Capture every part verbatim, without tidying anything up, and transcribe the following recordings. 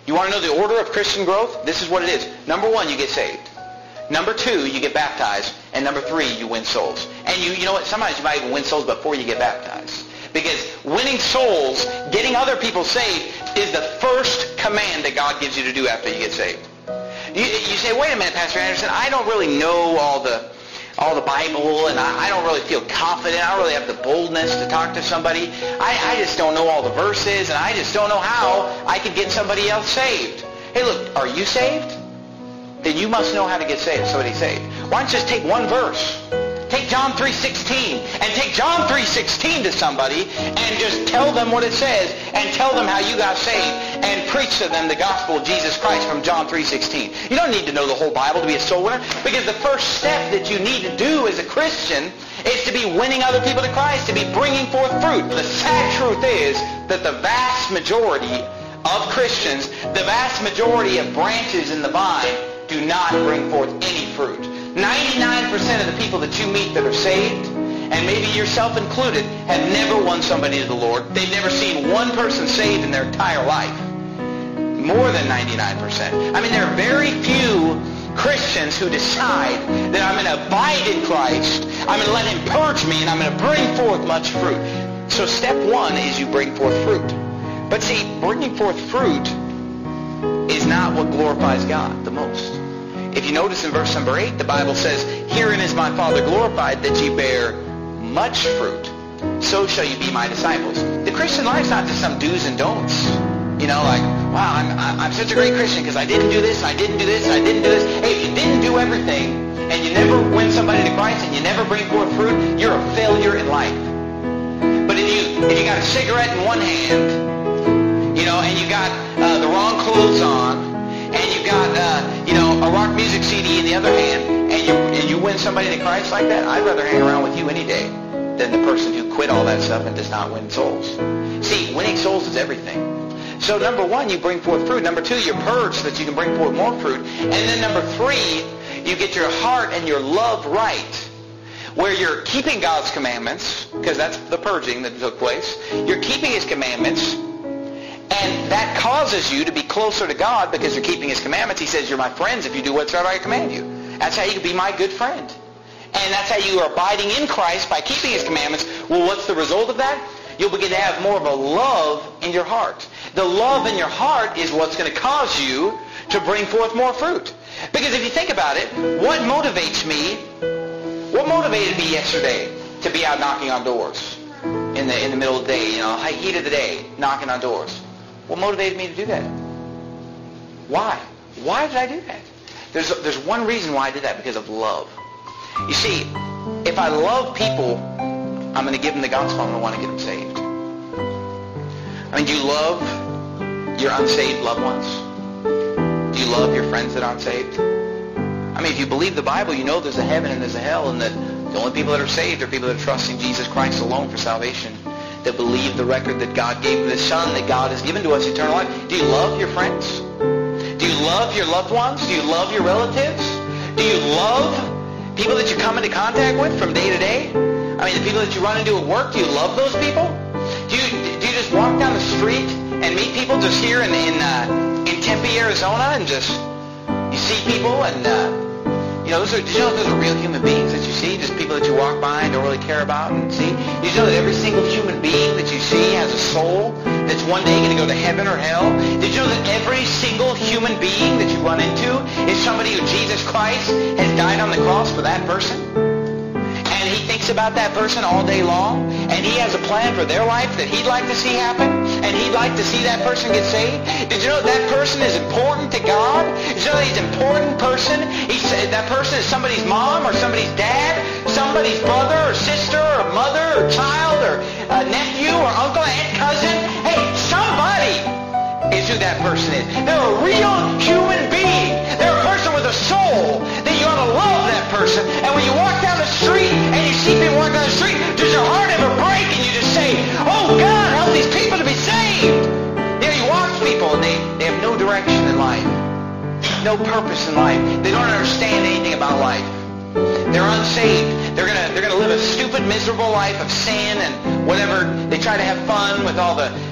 You want to know the order of Christian growth? This is what it is. Number one, you get saved. Number two, you get baptized. And number three, you win souls. And you, you know what? Sometimes you might even win souls before you get baptized. Because winning souls, getting other people saved, is the first command that God gives you to do after you get saved. You, you say, wait a minute, Pastor Anderson, I don't really know all the all the Bible, and I, I don't really feel confident. I don't really have the boldness to talk to somebody. I, I just don't know all the verses, and I just don't know how I could get somebody else saved. Hey, look, are you saved? Then you must know how to get saved, somebody saved. Why don't you just take one verse? Take John three sixteen and take John three sixteen to somebody and just tell them what it says and tell them how you got saved and preach to them the gospel of Jesus Christ from John three sixteen. You don't need to know the whole Bible to be a soul winner, because the first step that you need to do as a Christian is to be winning other people to Christ, to be bringing forth fruit. The sad truth is that the vast majority of Christians, the vast majority of branches in the vine do not bring forth any fruit. ninety-nine percent of the people that you meet that are saved, and maybe yourself included, have never won somebody to the Lord. They've never seen one person saved in their entire life. More than ninety-nine percent. I mean, there are very few Christians who decide that I'm going to abide in Christ, I'm going to let Him purge me, and I'm going to bring forth much fruit. So step one is you bring forth fruit. But see, bringing forth fruit is not what glorifies God the most. If you notice in verse number eight, the Bible says, herein is my Father glorified, that ye bear much fruit. So shall you be my disciples. The Christian life's not just some do's and don'ts. You know, like, wow, I'm, I'm such a great Christian because I didn't do this, I didn't do this, I didn't do this. Hey, if you didn't do everything, and you never win somebody to Christ, and you never bring forth fruit, you're a failure in life. But if you, if you got a cigarette in one hand, you know, and you got uh, the wrong clothes on, and you got, uh, you know, a rock music C D in the other hand, and you and you win somebody to Christ like that, I'd rather hang around with you any day than the person who quit all that stuff and does not win souls. See, winning souls is everything. So number one, you bring forth fruit. Number two, you're purged so that you can bring forth more fruit. And then number three, you get your heart and your love right, where you're keeping God's commandments, because that's the purging that took place. You're keeping His commandments, and that causes you to be closer to God because you're keeping His commandments. He says, you're my friends if you do whatsoever I command you. That's how you can be my good friend. And that's how you are abiding in Christ by keeping His commandments. Well, what's the result of that? You'll begin to have more of a love in your heart. The love in your heart is what's going to cause you to bring forth more fruit. Because if you think about it, what motivates me, what motivated me yesterday to be out knocking on doors in the, in the middle of the day, you know, heat of the day, knocking on doors? What motivated me to do that? Why? Why did I do that? There's, there's one reason why I did that, because of love. You see, if I love people, I'm going to give them the gospel. I'm going to want to get them saved. I mean, do you love your unsaved loved ones? Do you love your friends that aren't saved? I mean, if you believe the Bible, you know there's a heaven and there's a hell, and that the only people that are saved are people that are trusting Jesus Christ alone for salvation, that believe the record that God gave His Son, that God has given to us eternal life. Do you love your friends? Do you love your loved ones? Do you love your relatives? Do you love people that you come into contact with from day to day? I mean, the people that you run into at work, do you love those people? Do you, do you just walk down the street and meet people just here in in, uh, in Tempe, Arizona, and just, you see people and, uh, you know, those are, did you know those are real human beings that you see? Just people that you walk by and don't really care about and see? Did you know that every single human being that you see has a soul that's one day going to go to heaven or hell? Did you know that every single human being that you run into is somebody who Jesus Christ has died on the cross for that person? And He thinks about that person all day long, and He has a plan for their life that He'd like to see happen, and He'd like to see that person get saved. Did you know that person is important to God? Did you know that He's an important person? He said that person is somebody's mom or somebody's dad, somebody's brother or sister or mother or child or uh, nephew or uncle, aunt, cousin. Hey, somebody is who that person is. They're a real human being. They're a person with a soul that you ought to love that person. And when you walk down the street and you see people walk down the street, does your heart ever break and you just say, oh God, help these people to be saved? You know, you watch people and they, they have no direction in life, no purpose in life. They don't understand anything about life. They're unsaved. They're gonna they're gonna live a stupid, miserable life of sin and whatever. They try to have fun with all the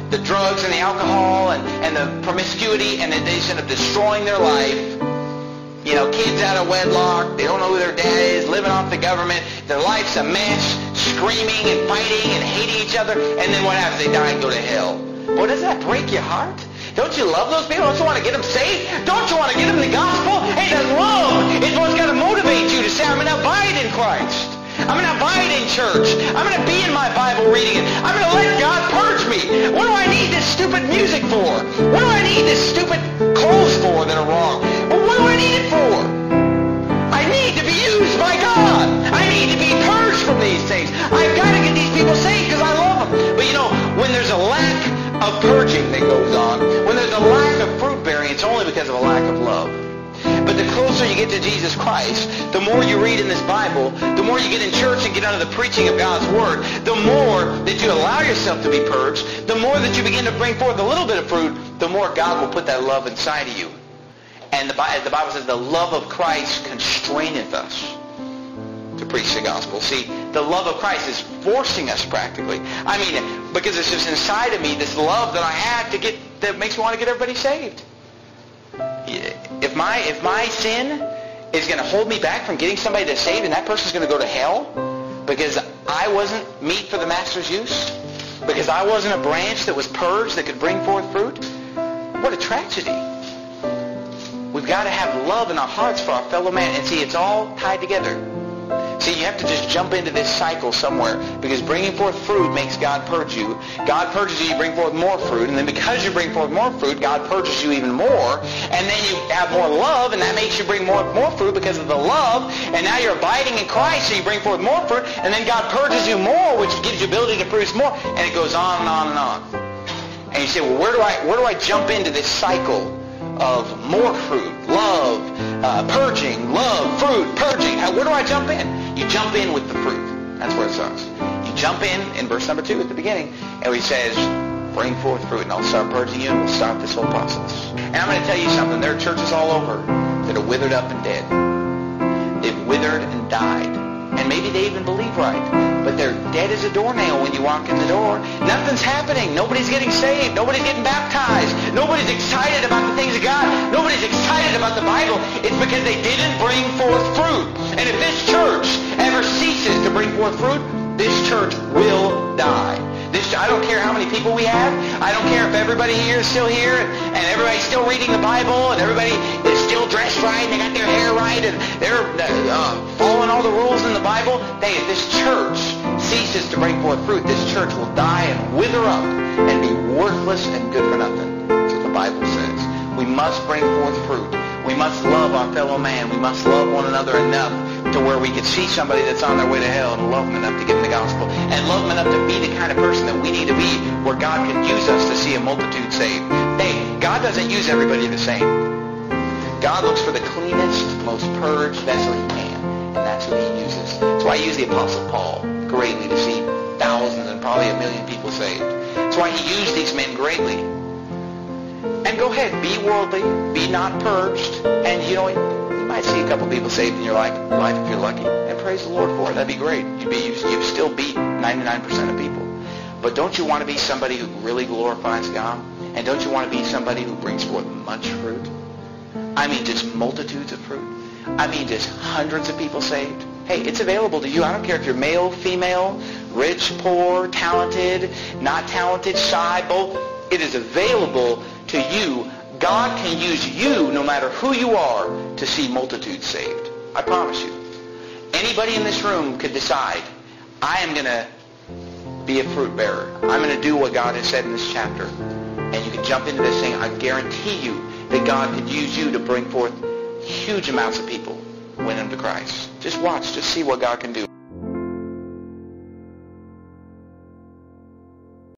the drugs and the alcohol and, and the promiscuity, and then they just end up destroying their life. You know, kids out of wedlock, they don't know who their dad is, living off the government, their life's a mess, screaming and fighting and hating each other, and then what happens? They die and go to hell. Boy, doesn't that break your heart? Don't you love those people? Don't you want to get them saved? Don't you want to get them the gospel? Hey, the love is what's got to motivate you to say, I'm going to abide in Christ. I'm going to abide in church. I'm going to be in my Bible reading it. I'm going to let God purge me. What do I need this stupid music for? What do I need this stupid clothes for that are wrong? Well, what do I need it for? I need to be used by God. I need to be purged from these things. I've got to get these people saved because I love them. But you know, when there's a lack of purging that goes on, when there's a lack of fruit bearing, it's only because of a lack of love. But the closer you get to Jesus Christ, the more you read in this Bible, the more you get in church and get under the preaching of God's Word, the more that you allow yourself to be purged, the more that you begin to bring forth a little bit of fruit, the more God will put that love inside of you. And the Bible says the love of Christ constraineth us to preach the gospel. See, the love of Christ is forcing us practically. I mean, because it's just inside of me, this love that I have to get, that makes me want to get everybody saved. If my if my sin is going to hold me back from getting somebody to saved and that person's going to go to hell because I wasn't meat for the master's use, because I wasn't a branch that was purged that could bring forth fruit, what a tragedy. We've got to have love in our hearts for our fellow man. And see, it's all tied together. See, you have to just jump into this cycle somewhere, because bringing forth fruit makes God purge you. God purges you, you bring forth more fruit, and then because you bring forth more fruit, God purges you even more, and then you have more love, and that makes you bring more, more fruit because of the love, and now you're abiding in Christ, so you bring forth more fruit, and then God purges you more, which gives you ability to produce more, and it goes on and on and on. And you say, well, where do I, where do I jump into this cycle of more fruit, love, uh, purging, love, fruit, purging? How, where do I jump in? You jump in with the fruit. That's where it starts. You jump in in verse number two at the beginning, and he says, bring forth fruit, and I'll start purging you, and we'll start this whole process. And I'm going to tell you something. There are churches all over that are withered up and dead. They've withered and died. And maybe they even believe right, but they're dead as a doornail when you walk in the door. Nothing's happening. Nobody's getting saved. Nobody's getting baptized. Nobody's excited about the things of God. Nobody's excited about the Bible. It's because they didn't bring forth fruit. And if this church ever ceases to bring forth fruit, this church will die. This, I don't care how many people we have. I don't care if everybody here is still here and, and everybody's still reading the Bible and everybody is still dressed right and they got their hair right and they're uh, following all the rules in the Bible. They, if this church ceases to bring forth fruit, this church will die and wither up and be worthless and good for nothing. That's what the Bible says. We must bring forth fruit. We must love our fellow man. We must love one another enough to where we can see somebody that's on their way to hell and love them enough to give them the gospel, and love them enough to be the kind of person that we need to be, where God can use us to see a multitude saved. Hey, God doesn't use everybody the same. God looks for the cleanest, most purged vessel he can, and that's who he uses. That's why he used the Apostle Paul greatly to see thousands and probably a million people saved. That's why he used these men greatly. And go ahead, be worldly, be not purged, and you know, you might see a couple people saved in your life, life if you're lucky, and praise the Lord for it. That'd be great. You'd be, you've still beat ninety-nine percent of people. But don't you want to be somebody who really glorifies God? And don't you want to be somebody who brings forth much fruit? I mean, just multitudes of fruit. I mean, just hundreds of people saved. Hey, it's available to you. I don't care if you're male, female, rich, poor, talented, not talented, shy, both. It is available to you. God can use you, no matter who you are, to see multitudes saved. I promise you. Anybody in this room could decide, I am going to be a fruit bearer. I'm going to do what God has said in this chapter. And you can jump into this thing. I guarantee you that God could use you to bring forth huge amounts of people, win them to Christ. Just watch. Just see what God can do.